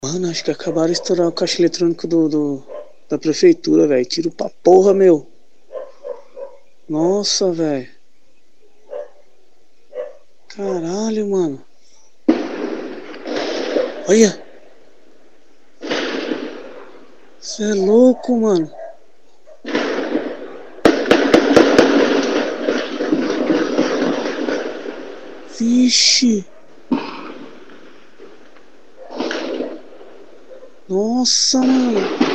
Mano, acho que acabaram de estourar o caixa eletrônico da prefeitura, velho. Tiro pra porra, meu. Nossa, velho. Caralho, mano. Olha. Você é louco, mano. Vixe. Nossa, mano.